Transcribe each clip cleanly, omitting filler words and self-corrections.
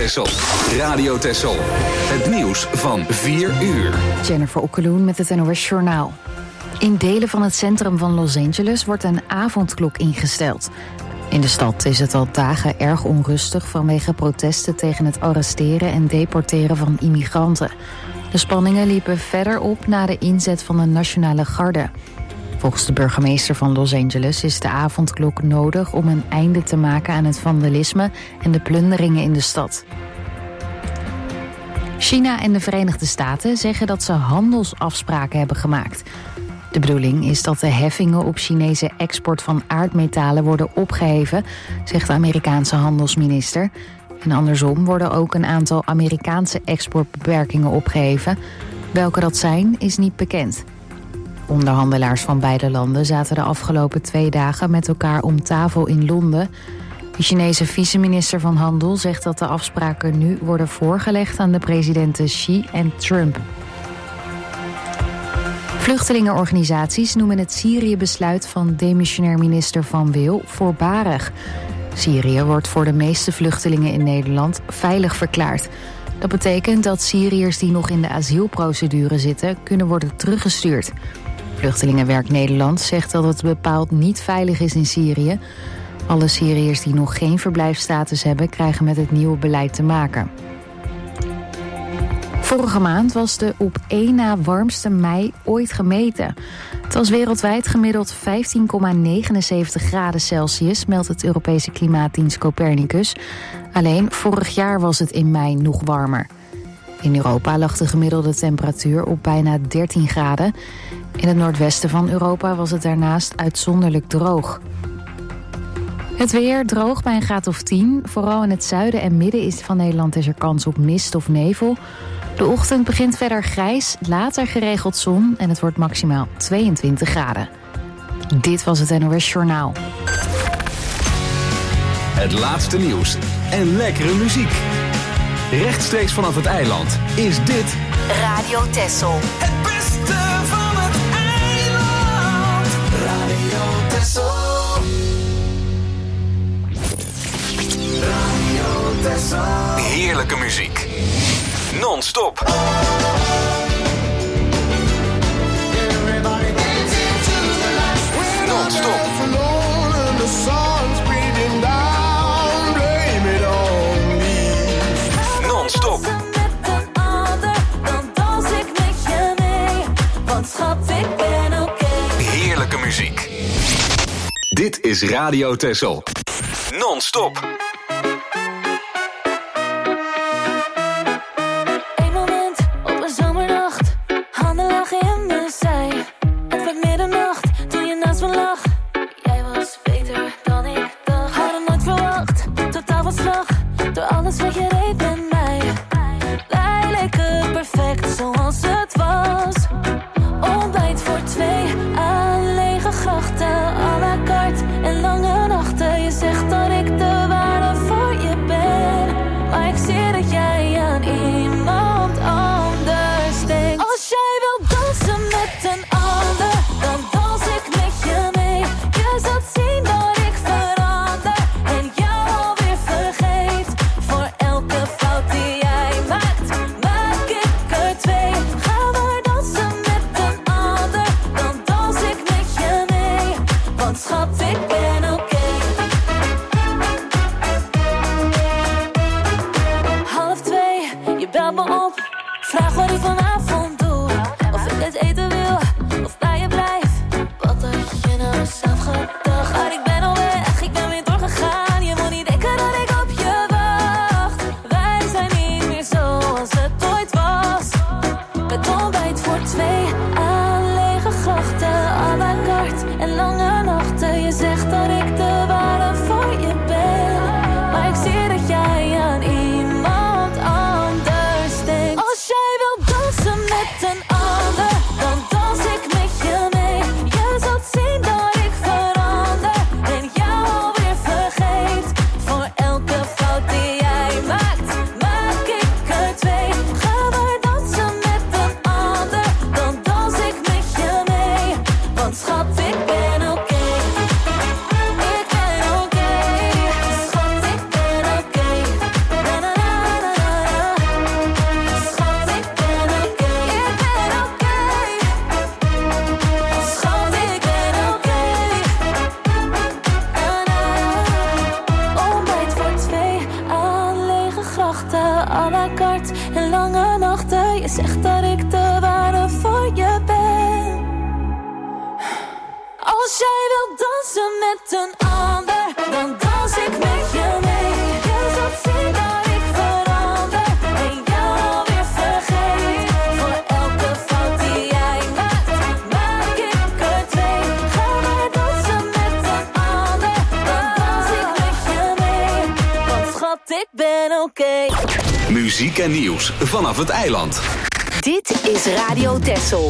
Texel. Radio Texel. Het nieuws van 4 uur. Jennifer Okkeloen met het NOS Journaal. In delen van het centrum van Los Angeles wordt een avondklok ingesteld. In de stad is het al dagen erg onrustig vanwege protesten tegen het arresteren en deporteren van immigranten. De spanningen liepen verder op na de inzet van de Nationale Garde. Volgens de burgemeester van Los Angeles is de avondklok nodig om een einde te maken aan het vandalisme en de plunderingen in de stad. China en de Verenigde Staten zeggen dat ze handelsafspraken hebben gemaakt. De bedoeling is dat de heffingen op Chinese export van aardmetalen worden opgeheven, zegt de Amerikaanse handelsminister. En andersom worden ook een aantal Amerikaanse exportbeperkingen opgeheven. Welke dat zijn, is niet bekend. Onderhandelaars van beide landen zaten de afgelopen 2 dagen met elkaar om tafel in Londen. De Chinese vice-minister van Handel zegt dat de afspraken nu worden voorgelegd aan de presidenten Xi en Trump. Vluchtelingenorganisaties noemen het Syrië-besluit van demissionair minister Van Wil voorbarig. Syrië wordt voor de meeste vluchtelingen in Nederland veilig verklaard. Dat betekent dat Syriërs die nog in de asielprocedure zitten kunnen worden teruggestuurd. Vluchtelingenwerk Nederland zegt dat het bepaald niet veilig is in Syrië. Alle Syriërs die nog geen verblijfsstatus hebben krijgen met het nieuwe beleid te maken. Vorige maand was de op 1 na warmste mei ooit gemeten. Het was wereldwijd gemiddeld 15,79 graden Celsius, meldt het Europese klimaatdienst Copernicus. Alleen vorig jaar was het in mei nog warmer. In Europa lag de gemiddelde temperatuur op bijna 13 graden. In het noordwesten van Europa was het daarnaast uitzonderlijk droog. Het weer droog bij een graad of 10. Vooral in het zuiden en midden van Nederland is er kans op mist of nevel. De ochtend begint verder grijs, later geregeld zon en het wordt maximaal 22 graden. Dit was het NOS Journaal. Het laatste nieuws en lekkere muziek. Rechtstreeks vanaf het eiland is dit Radio Texel. Het beste van het eiland. Radio Texel. Radio Texel. heerlijke muziek. Non-stop. Non-stop. Non-stop. Heerlijke muziek. Dit is Radio Texel. Non-stop. Eén moment op een zomernacht, handen lagen in mijn zij. Het werd middernacht toen je naast me lag. Jij was beter dan ik dacht. Hadden nooit verwacht, totaal van slag. Door alles wat je deed met mij. Wij leken perfect zoals het was. Ontbijt voor 2 aan lege grachten. À la carte en lange nachten. Je zegt dat ik de ware voor je ben. Maar ik zie dat jij aan iemand anders denkt. Als jij wil dansen met een ander, dan dans ik met je mee. Je zult zien dat ik verander en jou alweer vergeet. Voor elke fout die jij maakt, maak ik er 2. Ga maar dansen met een ander, dan dans ik met je mee. Want schat, ik ben oké. 1:30, je belt me op. Vraag wat ik vanavond doe. Of ik het eten wil, of bij je blijf. Wat had je nou zelf gedacht? Maar ik ben al weg, ik ben weer doorgegaan. Je moet niet denken dat ik op je wacht. Wij zijn niet meer zoals het ooit was. Met ontbijt voor 2 aan lege grachten. À la carte en lange nachten. Je zegt dat ik de ware voor je ben. Maar ik zie dat jij aan iemand anders denkt. Als jij wil dansen met een ander, dan dans ik met je mee. Je zult zien dat ik verander en jou alweer vergeet. Voor elke fout die jij maakt, maak ik er 2. Ga maar dansen met een ander, dan dans ik met je mee. Want schat, ik ben oké. Ik ben oké. Schat, ik ben oké. Na na na Als jij wilt dansen met een ander, dan dans ik met je mee. Je zult zien dat ik verander en jou alweer vergeet. Voor elke fout die jij maakt, maak ik er twee. Ga maar dansen met een ander, dan dans ik met je mee. Want schat, ik ben oké. Muziek en nieuws vanaf het eiland. Dit is Radio Texel.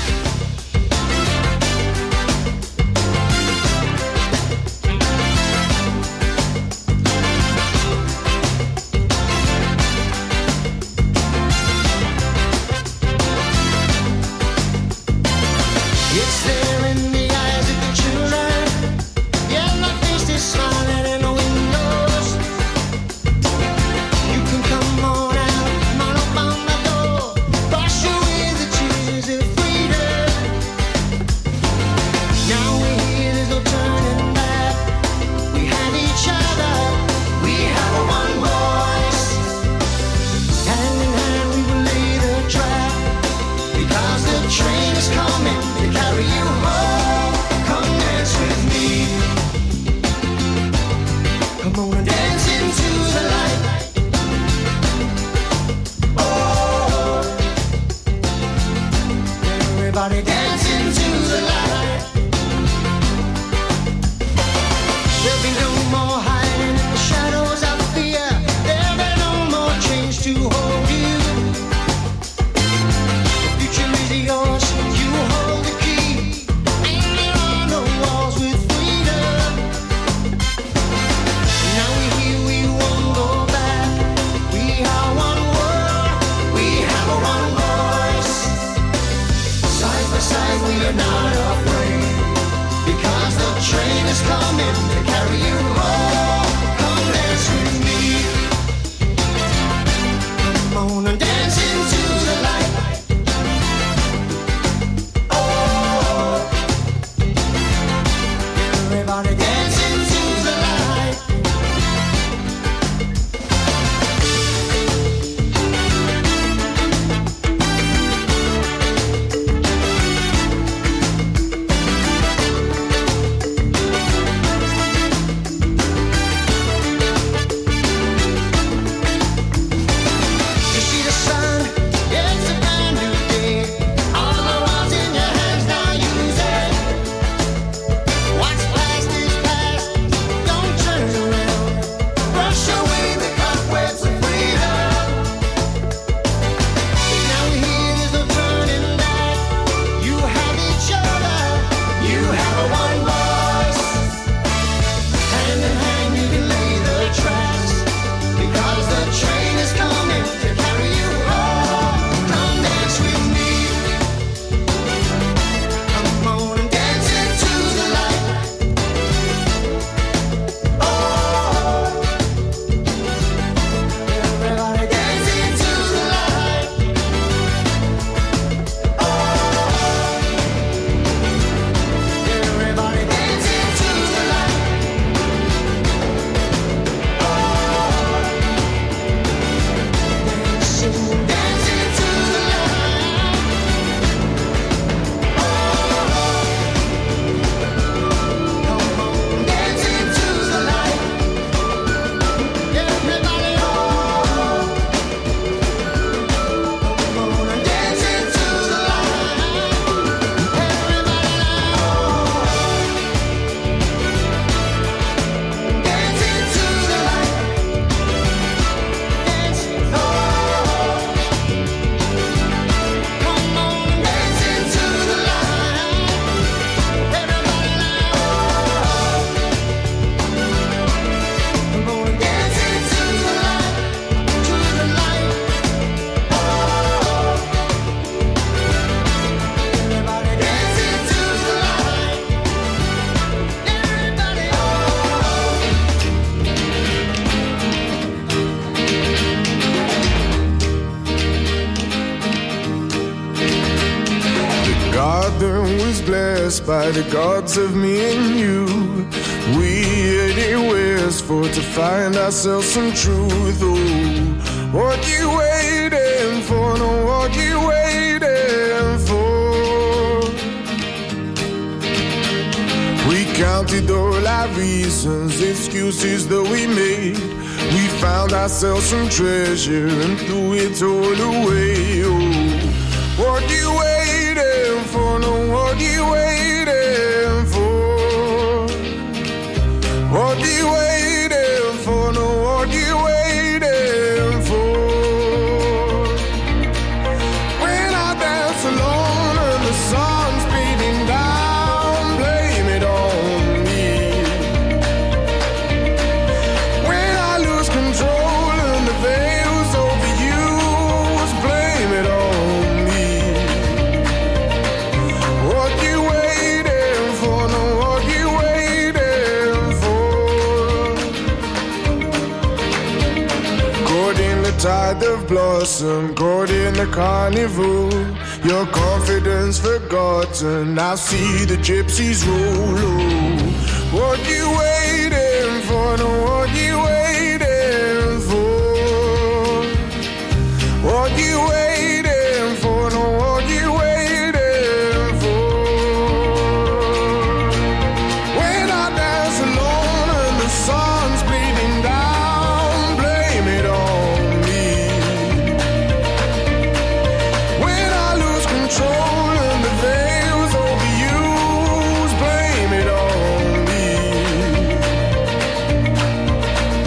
blessed by the gods of me and you. We anywhere's for to find ourselves some truth. Oh, what you waiting for? No, what you waiting for? our reasons, excuses that we made. We found ourselves some treasure and threw it all away. Oh, what you waiting for? No, what you waiting for? What you waiting for? No, what you waiting for? When I dance alone and the sun's beating down, blame it on me. When I lose control and the veil's overused, blame it on me. What you waiting for? No, what you waiting for? Caught in the tide of blossom, caught in the carnival. Your confidence forgotten, now see the gypsies roll. Oh, what you waiting for? No, what you waiting for? What you waiting for? No, what you waiting for? When I dance alone and the sun's bleeding down, blame it on me. When I lose control and the veil's overused, blame it on me.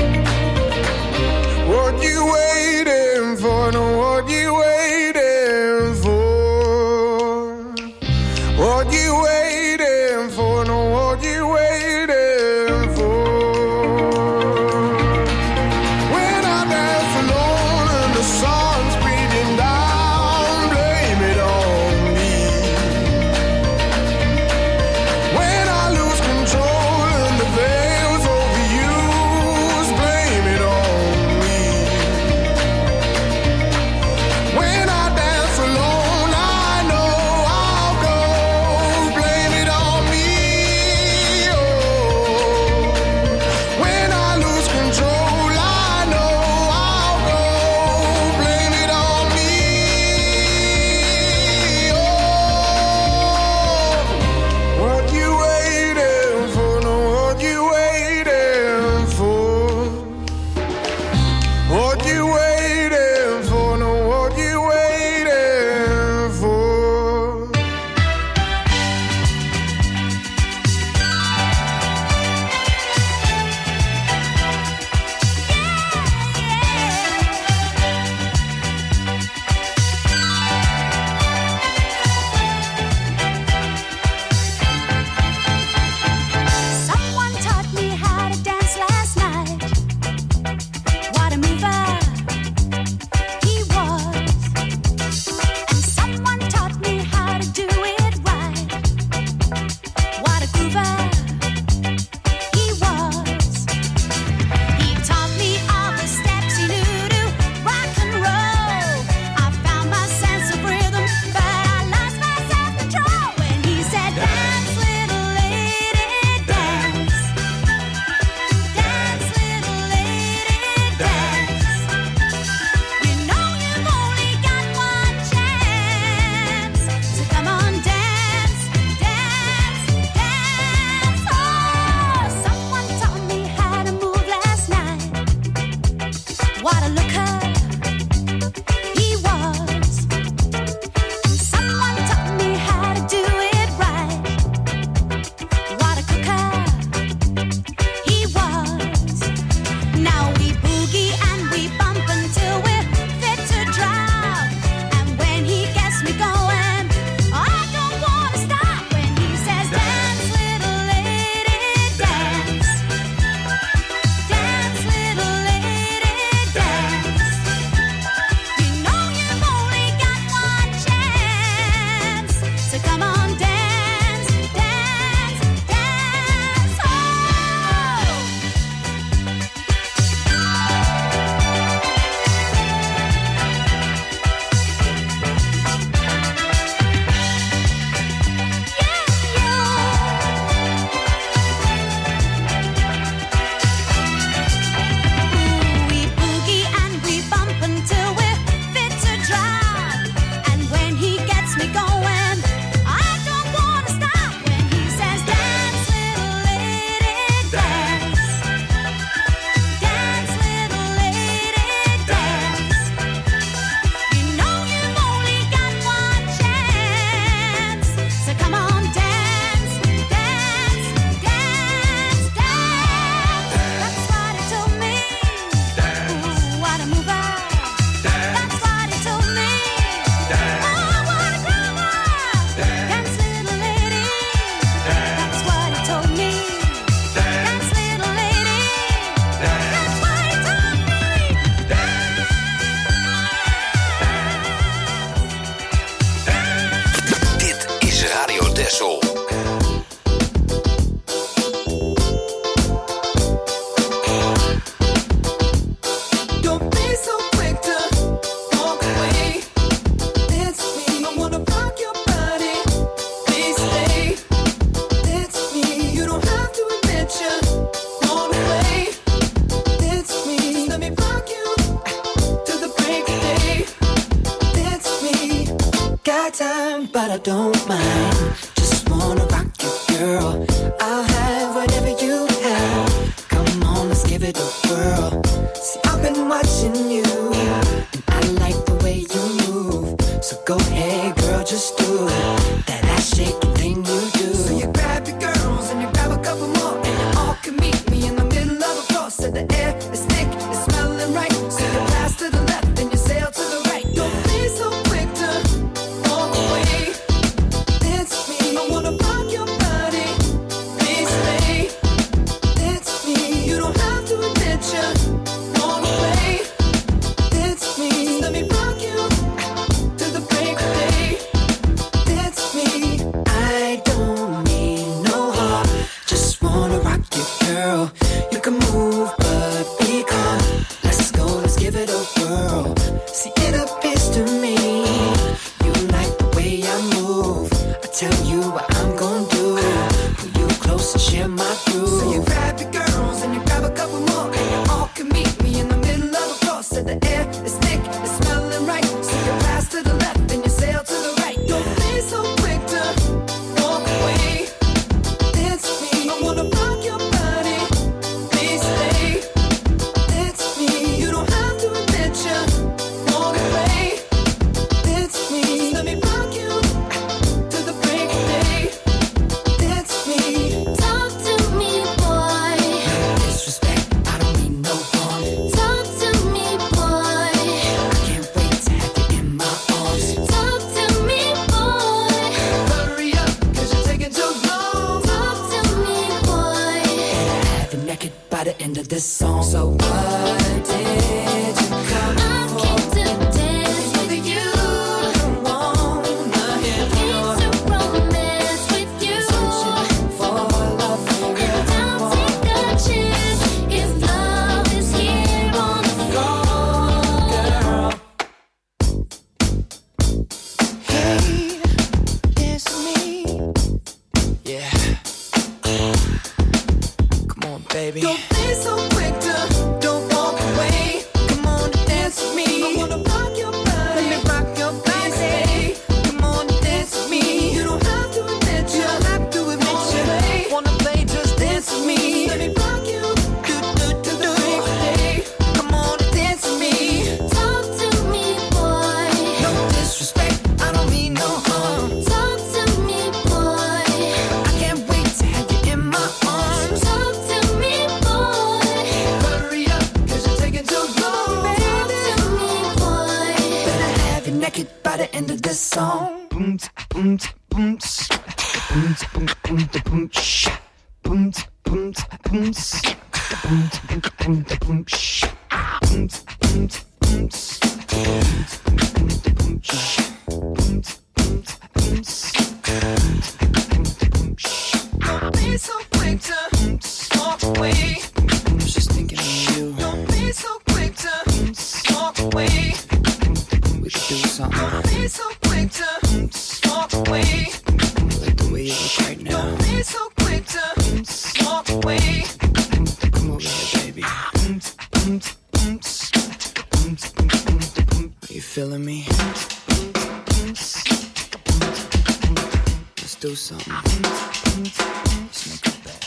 Texel. But I don't mind. Just wanna rock you, girl. I'll have whatever you have. Come on, let's give it a whirl. See, I've been watching you, and I like the way you move. So go ahead, girl, just do that ass shaking thing you do. So you grab your girls and you grab a couple more, and you all can meet me in the middle of the floor. So the air is thick, it's smelling right. So you pass to the left and you sail to the right. Don't be so quick to walk away. I wanna rock your body, please stay. It's me, you don't have to admit you wanna play. It's me, let me rock you to the break of day. It's me, I don't need no heart, just wanna rock you, girl. You can move, but be calm. Let's go, let's give it a whirl. See, it appears to me you like the way I move. I tell you what I'm gonna do. Pull you close and share my groove. So you grab your girls and you grab a couple more, and you all can meet me in the middle of the floor. So the air is thick, it's smelling right. So you pass to the left and you sail to the right. Don't be so quick to walk away. It's me, I wanna rock your body, please stay. It's me, you don't have to admit you wanna play. It's me, let me rock you to the break of day. It's me. Talk to me, boy. Disrespect, I don't mean no harm. Talk to me, boy. I can't wait to have you in my arms. Talk to me, boy. Hurry up, cause you're taking too long. Talk to me, boy. Have you naked by the end of this song. So what did you come I came to dance with you. wanna hear Came to romance with you. for love? And I'll take a chance if love is here on the floor. Hey, it's me. Yeah. Come on, baby. Don't be so quick to don't walk away. Come on and dance with me. I wanna rock your body. Let me rock your body. Come on and dance with me. You don't have to admit you. Don't have to admit you. Wanna play, just dance with me. Let me rock you. Do do do do. Come on and dance with me. Talk to me, boy. No disrespect, I don't mean no harm. Talk to me, boy. I can't wait to have you in my arms. Talk to me, boy. Hurry up, cause you're taking too long. Talk to me, boy. Better have you naked by the end of this song. Boom, boom, boom, boom, boom, boom, boom, boom, boom, boom, boom, boom, boom, boom, Don't be so quick to walk away. I was just thinking of you. Don't be so quick to walk away. We could do something. Don't be so quick to walk away. Like the way you look right now. Don't be so quick to walk away. Come over here, baby. Are you feeling me? Let's do something. Let's make it better.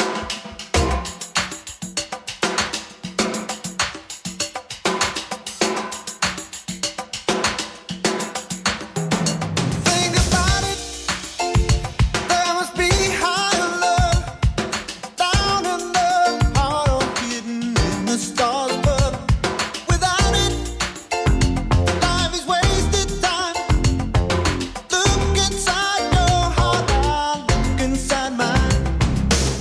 Think about it. There must be higher love down in the heart or hidden in the stars above. Without it, life is wasted time. Look inside your heart, I'll look inside mine.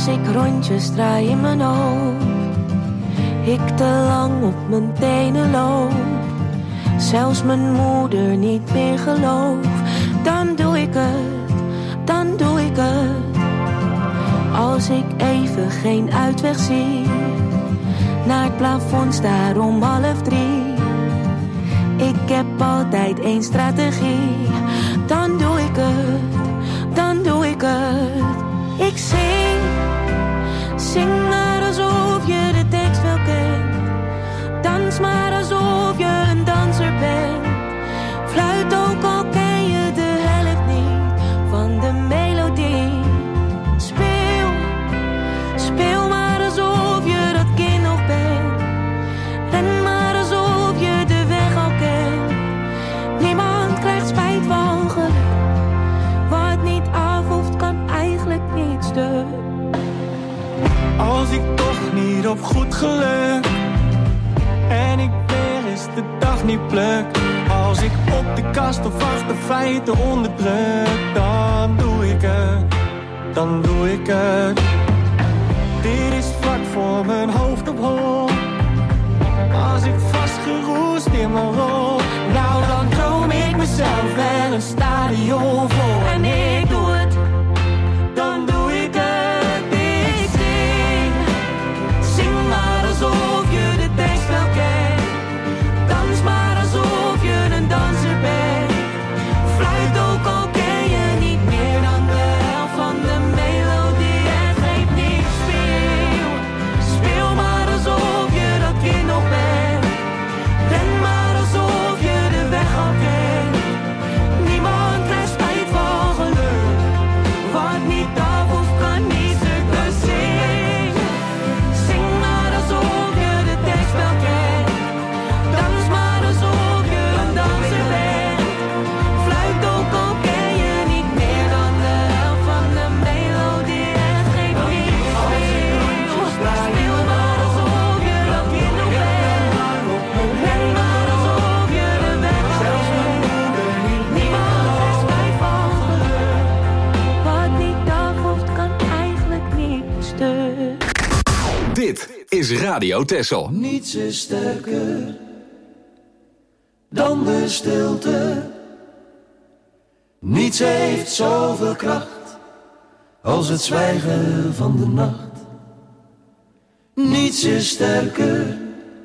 Als ik rondjes draai in mijn hoofd, ik te lang op mijn tenen loop, zelfs mijn moeder niet meer gelooft, dan doe ik het, dan doe ik het. Als ik even geen uitweg zie, naar het plafond staar om 2:30. Ik heb altijd één strategie, dan doe ik het, dan doe ik het. Ik zing, zing maar alsof je de tekst wel kent. Dans maar alsof je een danser bent. Fluit ook al ken je de helft niet van de melodie. Speel, speel maar alsof je dat kind nog bent. Ren maar alsof je de weg al kent. Niemand krijgt spijt van geluk. Wat niet afhoeft kan eigenlijk niet stuk. Als ik toch niet op goed geluk en ik weer eens de dag niet pluk. Als ik op de kast of achter feiten onderdruk, dan doe ik het, dan doe ik het. Dit is vlak voor mijn hoofd op hol. Als ik vastgeroest in mijn rol, nou dan droom ik mezelf wel een stadion vol. En ik doe het, dan doe ik het. Ik zing, zing maar alsof je de tekst wel kent. Dans maar alsof je een danser bent. Fluit ook al ken je niet meer dan de helft van de melodie. En geef niet, speel, speel maar alsof je dat kind nog bent. Ren maar alsof je de weg al kent. Niemand krijgt spijt van geluk. Wat niet af of kan niet stuk. Dus zing, zing maar alsof je de tekst wel kent. Dans maar alsof je een danser bent. Fluit ook al ken je niet meer dan de helft van de melodie. En geef niet, speel, speel maar alsof je dat kind nog bent. Ren maar alsof je de weg al kent. Niemand heeft spijt van geluk. Wat niet afhoeft kan eigenlijk niet stuk. Dit is Radio Texel. Niets is sterker dan de stilte. Niets heeft zoveel kracht als het zwijgen van de nacht. Niets is sterker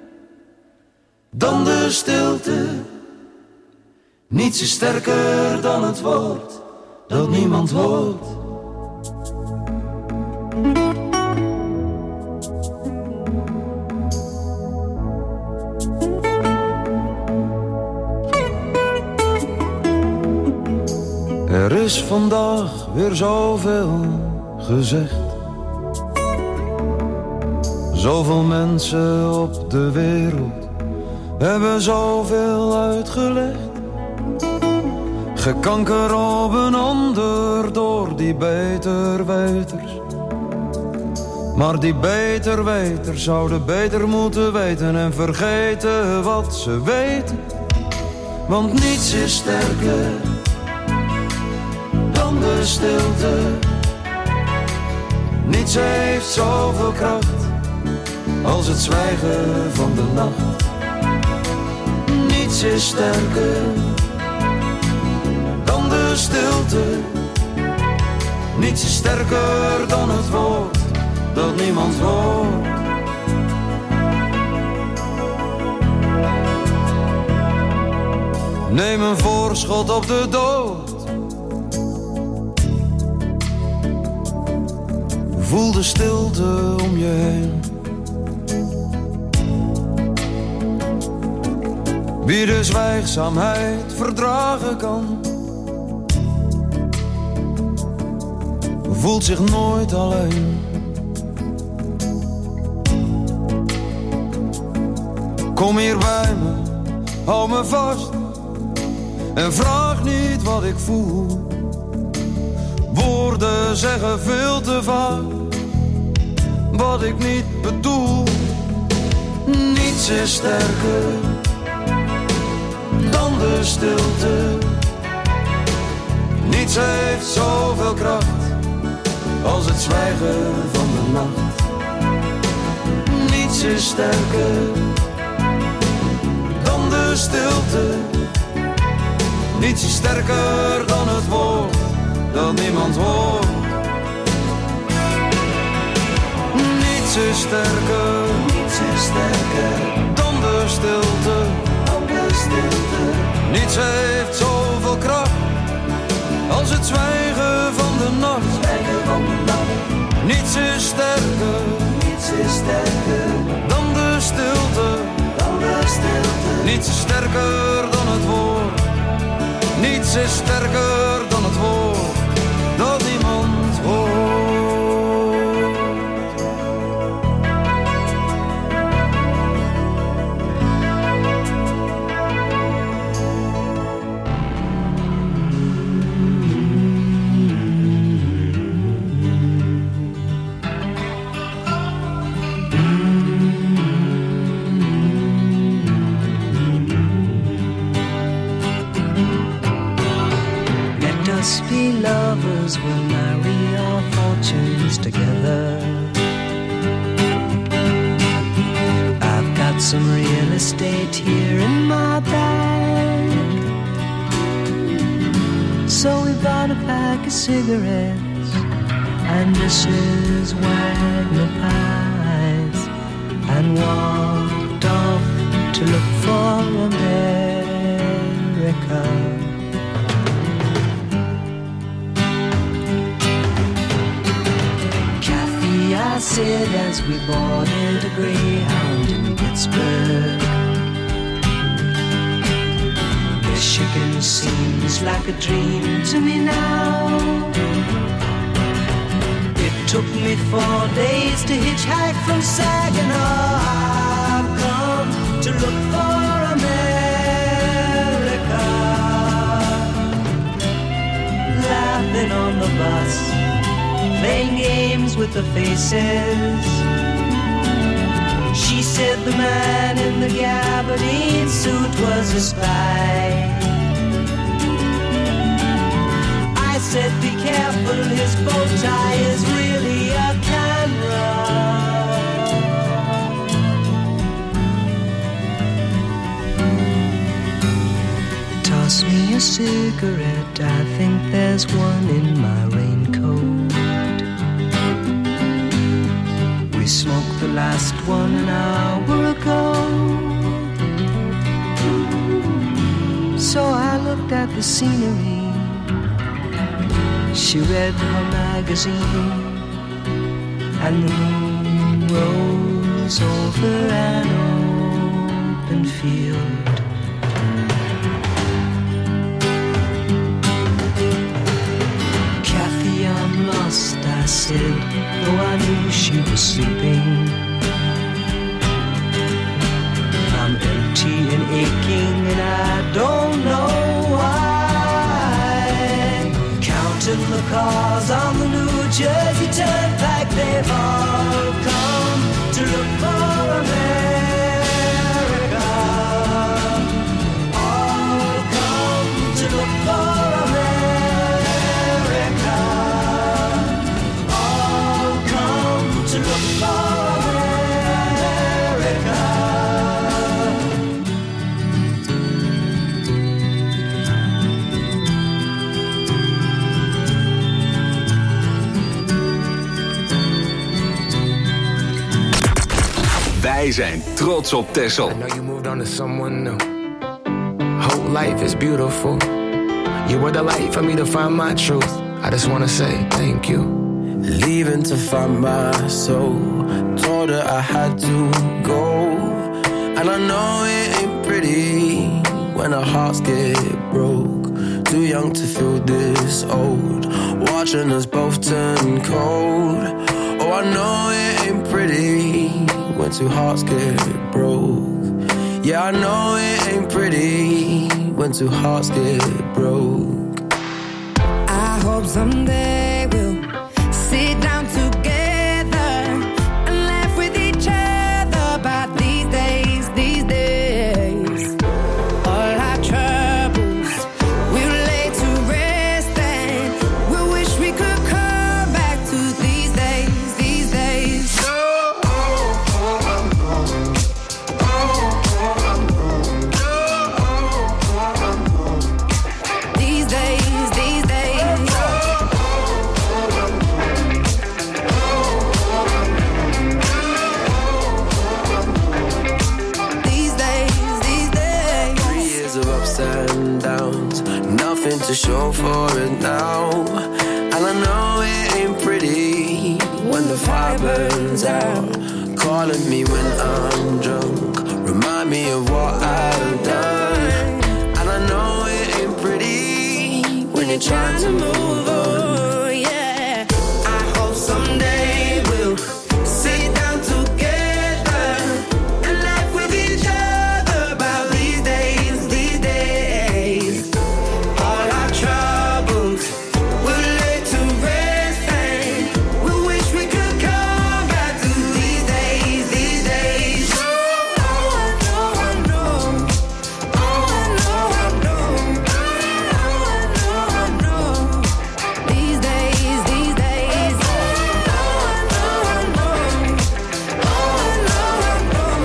dan de stilte. Niets is sterker dan het woord dat niemand hoort. Er is vandaag weer zoveel gezegd. Zoveel mensen op de wereld hebben zoveel uitgelegd. Gekanker op een ander door die beterweters. Maar die beterweters zouden beter moeten weten en vergeten wat ze weten. Want niets is sterker dan de stilte. Niets heeft zoveel kracht als het zwijgen van de nacht. Niets is sterker dan de stilte. Niets is sterker dan het woord dat niemand hoort. Neem een voorschot op de dood. Voel de stilte om je heen. Wie de zwijgzaamheid verdragen kan, voelt zich nooit alleen. Kom hier bij me, hou me vast en vraag niet wat ik voel. Woorden zeggen veel te vaak wat ik niet bedoel. Niets is sterker dan de stilte. Niets heeft zoveel kracht als het zwijgen van de nacht. Niets is sterker dan de stilte. Niets is sterker dan het woord dat niemand hoort. Niets is sterker dan de stilte. Niets heeft zoveel kracht als het zwijgen van de nacht. Niets is sterker dan de stilte. Niets is sterker dan het woord. Niets is sterker dan het woord dat niemand hoort. Be lovers, we'll marry our fortunes together. I've got some real estate here in my bag, so we bought a pack of cigarettes and Mrs. Wagner pies and walked off to look for America. I said as we boarded a Greyhound in Pittsburgh, Michigan seems like a dream to me now. It took me 4 days to hitchhike from Saginaw. I've come to look for America. Laughing on the bus, playing games with the faces. She said the man in the gabardine suit was a spy. I said be careful, his bow tie is really a camera. Toss me a cigarette, I think there's one in my raincoat. We smoked the last one an hour ago. So I looked at the scenery. She read her magazine, and the moon rose over an open field. Kathy, I'm lost, I said, though I knew she was sleeping. I'm empty and aching and I don't know why. Counting the cars on the New Jersey Turnpike, they've all come to look for America. All come to look for America. All come to look for America. Wij zijn trots op Texel. I know you moved on to someone new. Whole life is beautiful. You were the light for me to find my truth. I just wanna say thank you. Leaving to find my soul. Told her I had to go. And I know it ain't pretty when our hearts get broke. Too young to feel this old. Watching us both turn cold. Oh, I know it ain't pretty when two hearts get broke. Yeah, I know it ain't pretty when two hearts get broke. I hope someday we'll sit down together and laugh with each other about these days, these days. All our troubles we'll lay to rest and we'll wish we could come back to nothing to show for it now. And I know it ain't pretty when the fire burns out. Calling me when I'm drunk, remind me of what I've done. And I know it ain't pretty when you're trying to move on. Yeah, I hope someday we'll sit down together and laugh with each other about these days, these days. All our troubles we'll lay to rest, and we wish we could come back to these days, these days. Oh, I know, I know. Oh, I know, I know. Oh, I know, I know. These days, these days. Oh, I know, I know. Oh, I know, I know.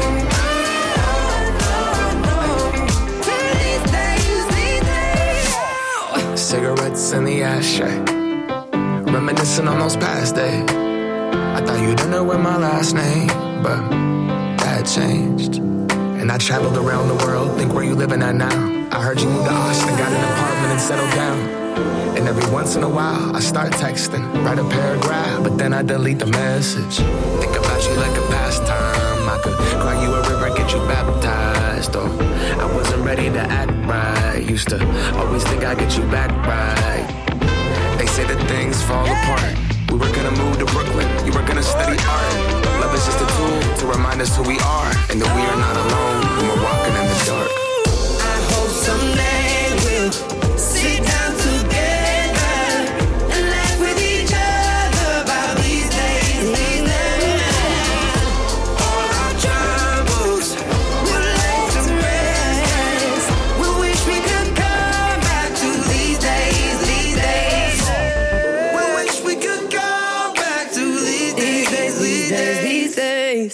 These days, these days. Cigarettes in the ashtray, reminiscing on those past days. I thought you didn't know my last name, but that changed. And I traveled around the world, think where you living at now. I heard you moved to Austin, got an apartment and settled down. And every once in a while, I start texting, write a paragraph, but then I delete the message. Think about you like a pastime. I could cry you a river, get you baptized. Or I wasn't ready to act right. Used to always think I'd get you back right. They say that things fall apart. We were gonna move to Brooklyn, you were gonna study art. Love is just a tool to remind us who we are, and that we are not alone when we're walking in the dark. I hope someday we'll sit down together and laugh with each other about these days, these days. All our troubles we'll lay to rest. We wish we could come back to these days, these days. We wish we could come back to these days, these days, these days.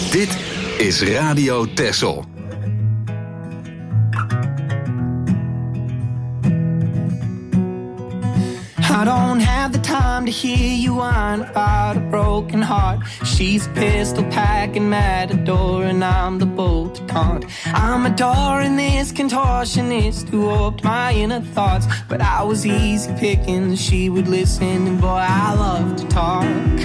Dit is Radio Texel. I don't have the time to hear you whine about a broken heart. She's a pistol packing matador and I'm the bull to taunt. I'm adoring this contortionist who warped my inner thoughts, but I was easy picking, she would listen, and boy, I love to talk.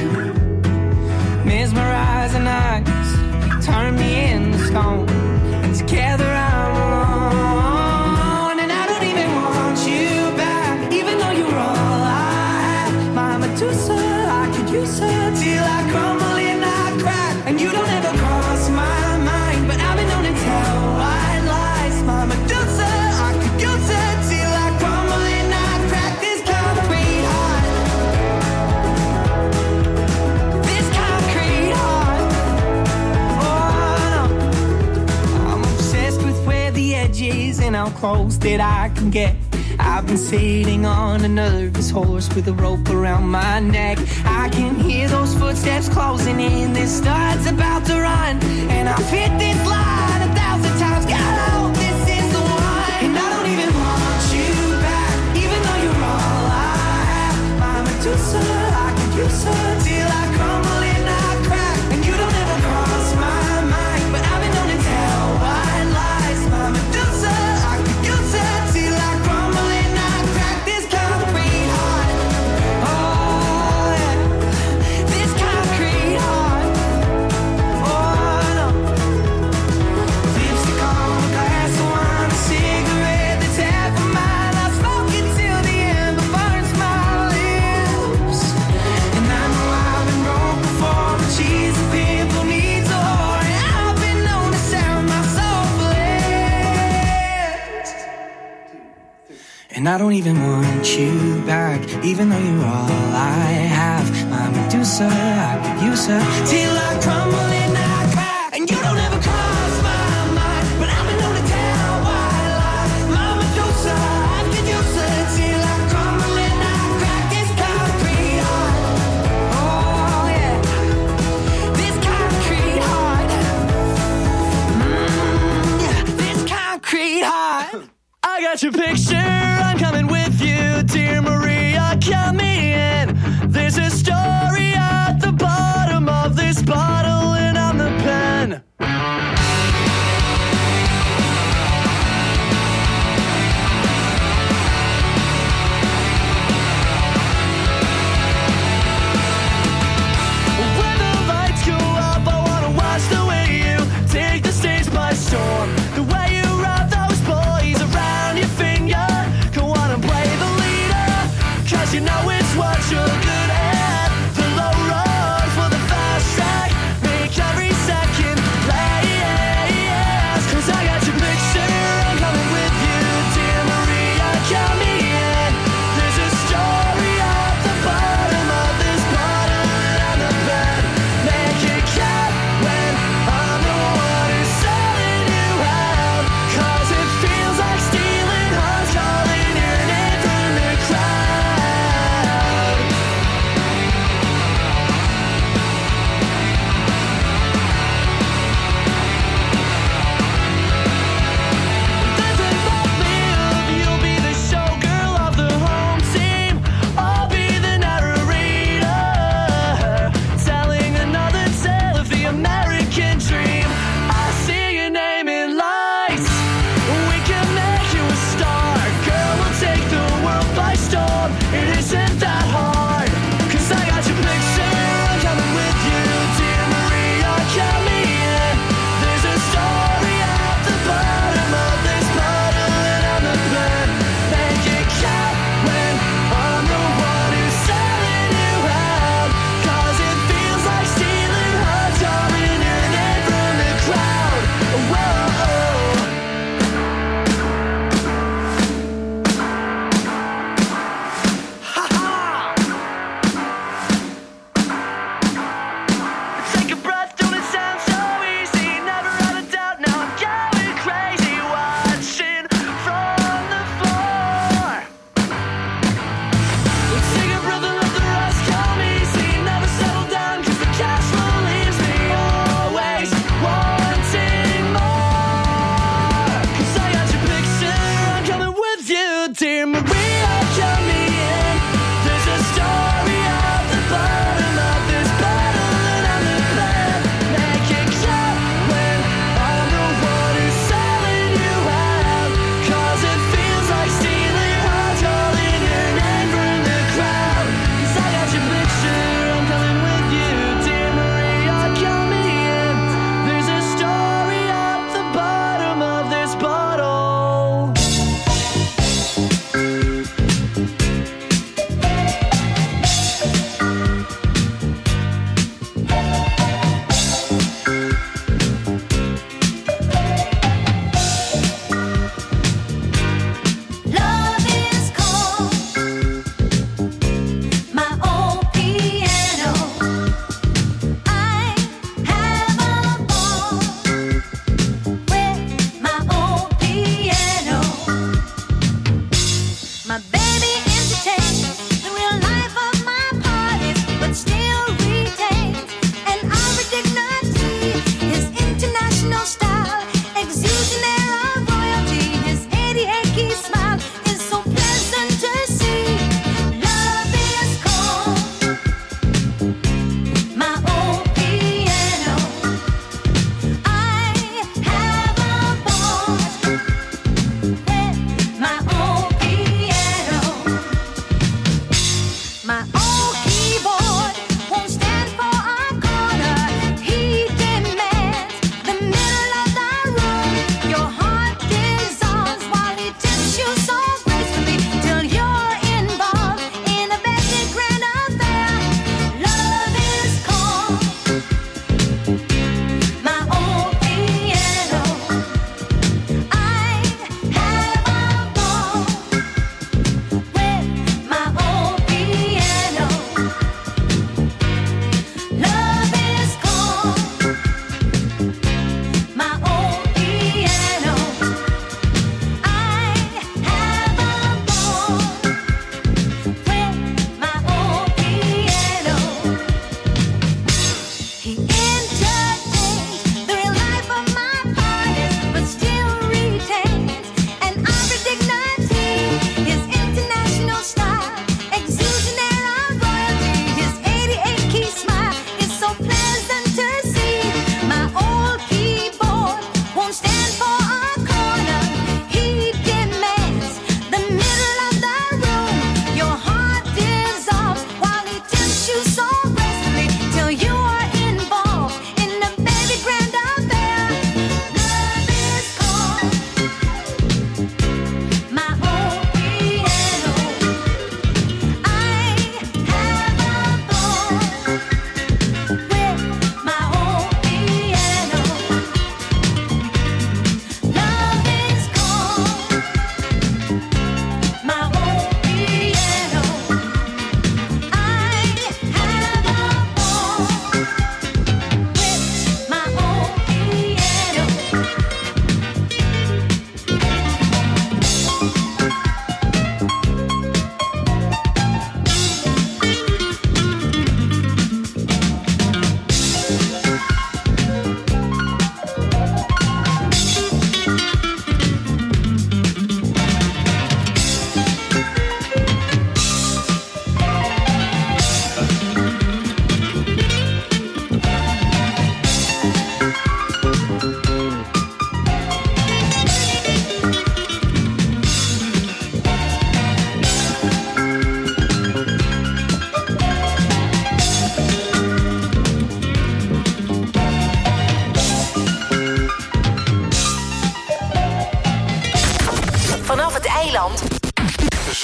Mesmerizing eyes turn me into stone, and together I'm alone, and I don't even want you back, even though you're all I have. My Medusa, I could use her till I crumble and I crack, and you don't ever cross my mind, but I've been known to tell white lies. My Medusa, I could use her till I crumble and I crack. This concrete heart, this concrete heart. Oh no, I'm obsessed with where the edge is and how close that I can get. I've been sitting on a nervous horse with a rope around my neck. I can hear those footsteps closing in. This start's about to run, and I've hit this line 1,000 times. God, I hope this is the one. And I don't even want you back, even though you're all I have. My Medusa, I could use her till I crumble and I crack, and you don't ever cross my mind, but I've been known to tell white lies. My Medusa, I could use her till I crumble and I crack. This concrete heart, oh yeah, this concrete heart, oh no. Lipstick on a glass of wine, a cigarette that's half of mine. I smoke it till the ember burns my lips, and I know I've been broke before, but she's a pimple needs a whore, and I've been known to sell my soul for less. And I don't even want you back, even though you're all I have. My Medusa, I could use her till I crumble and I crack, and you don't ever cross my mind, but I've been known to tell white lies. My Medusa, I could use her till I crumble and I crack. This concrete heart, oh yeah, this concrete heart, yeah, this concrete heart. I got your picture, I'm coming with you, dear Maria, come in. There's a story at the bottom of this bottle, and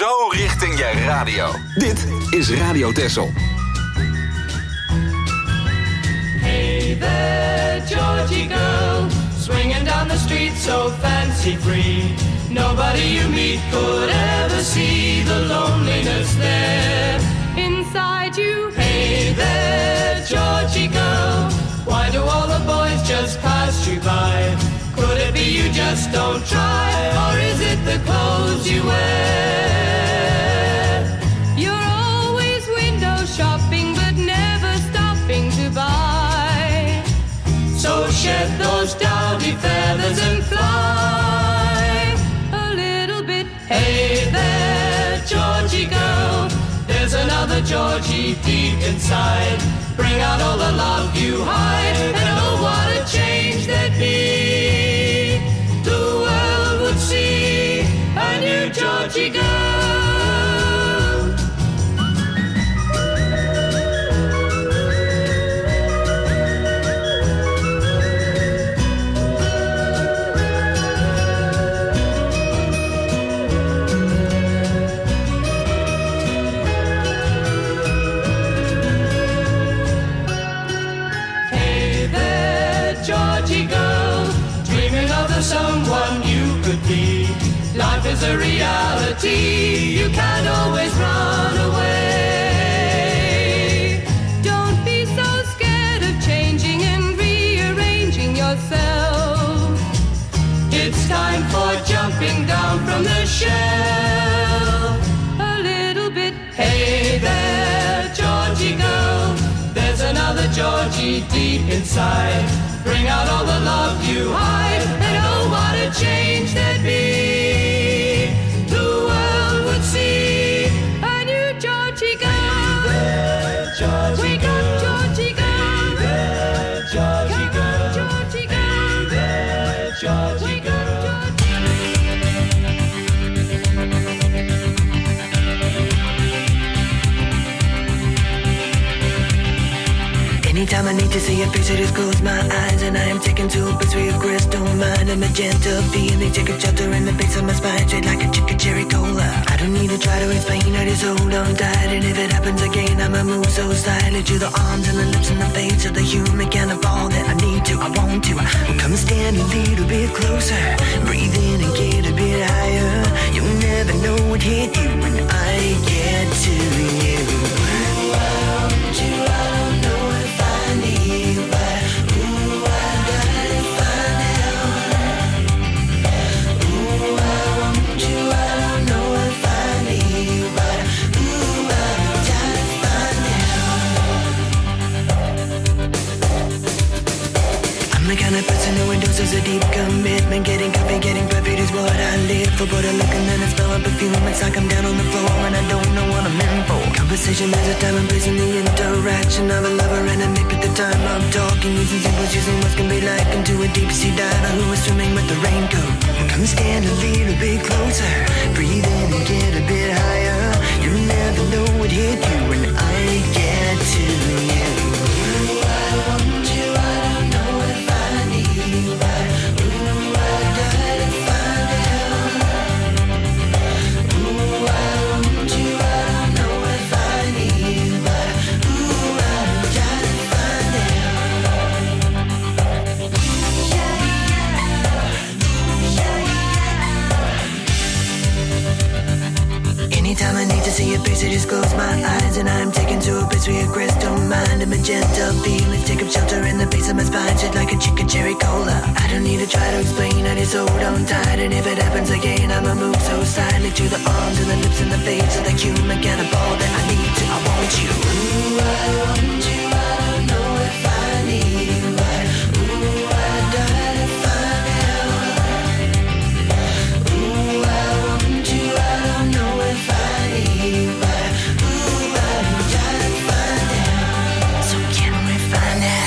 zo richting je radio. Dit is Radio Texel. Hey there, Georgie girl, swinging down the street so fancy-free. Nobody you meet could ever see the loneliness there inside you. Hey there, Georgie girl, why do all the boys just pass you by? Could it be you just don't try, or is it the clothes you wear? You're always window shopping, but never stopping to buy. So shed those dowdy feathers and fly a little bit. Hey there, Georgie girl, there's another Georgie deep inside. Bring out all the love you hide, and oh, what a change there'd be. The world would see a new Georgie girl. Someone you could be. Life is a reality, you can't always run away. Don't be so scared of changing and rearranging yourself. It's time for jumping down from the shelf a little bit. Hey there, Georgie girl, there's another Georgie deep inside. Bring out all the love you hide, and oh, what a change there'd be. The world would see a new Georgie girl. Hey there, Georgie Wake girl. up, Georgie girl. Hey there, Georgie Come girl. on, Georgie girl. Hey there, Georgie Wake girl. up, Anytime I need to see your face, I just close my eyes, and I am taken to a place where your crystal mind and magenta feeling take a shelter in the base of my spine, straight like a chicken cherry cola. I don't need to try to explain, I just hold on tight, and if it happens again, I'ma move so slightly to the arms and the lips and the face of the human kind of all that I need to, I want to. Well, come and stand a little bit closer, breathe in and get a bit higher. You'll never know what hit you when I get to you. I want you, I don't know if I need, but ooh, I gotta find out. Ooh, I want you, I don't know if I need, but ooh, I gotta find out. I'm the kind of person who endorses a deep commitment. Getting coffee, getting perfect is what I live for. But I look and then I smell a perfume. It's like I'm down on the floor and I don't know what I'm in for. Conversation is a time and place in the interaction of a lover and a mate at the time I'm talking. Using symbols, using what can be like into a deep sea diver who is swimming with the raincoat. Come stand a little bit closer, breathe in and get a bit higher. You'll never know what hit you when I get to you. Ooh, I want you, I don't know if I need, but ooh, I gotta find out. Ooh, I want you, I don't know if I need, but ooh, I gotta find out. Anytime I need to see your face, I just close my eyes, and I'm taken to a place where your crystal mind and magenta feelings take up shelter in the base of my spine, shit like a chicken cherry cola. I don't need to try to explain, I just hold on tight, and if it happens again, I'ma move so silently to the arms and the lips and the face of the human kind of all that I need to, I want you. Ooh, I want you, I don't know if I need, but ooh, I gotta find out. Ooh, I want you, I don't know if I need, but ooh, I gotta find out. So can we find out?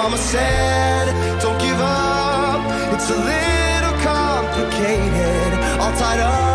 Mama said, don't give up. It's a little complicated, all tied up